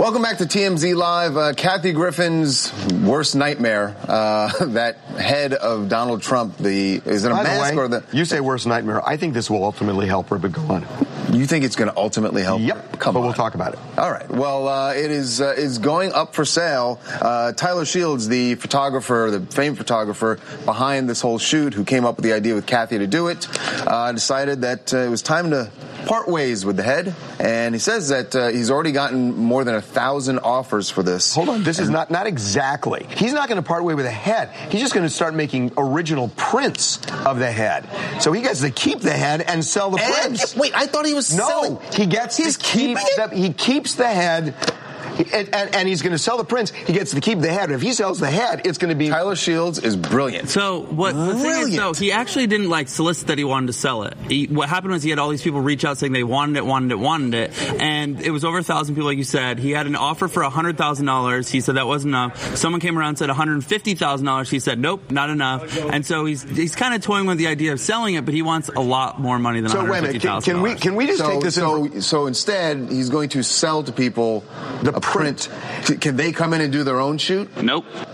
Welcome back to TMZ Live. Kathy Griffin's worst nightmare, that head of Donald Trump. Is it a mask or the? You say worst nightmare. I think this will ultimately help her, but go on. You think it's going to ultimately help? Yep. Come on. We'll talk about it. All right. Well, it is going up for sale. Tyler Shields, the photographer, the famed photographer behind this whole shoot, who came up with the idea with Kathy to do it, decided that it was time to part ways with the head, and he says that he's already gotten more than 1,000 offers for this. Hold on, this is not exactly. He's not going to part way with the head. He's just going to start making original prints of the head. So he gets to keep the head and sell the prints. Wait, I thought he was selling. No, he gets to keep he keeps the head. And he's going to sell the prints. He gets to keep the head. If he sells the head, it's going to be... Tyler Shields is brilliant. So the thing is, though, he actually didn't solicit that he wanted to sell it. What happened was he had all these people reach out saying they wanted it, and it was over 1,000 people, like you said. He had an offer for $100,000. He said that wasn't enough. Someone came around and said $150,000. He said nope, not enough. And so he's kind of toying with the idea of selling it, but he wants a lot more money than $150,000. So wait a minute, can we just take this? So instead, he's going to sell to people the print. Can they come in and do their own shoot? Nope.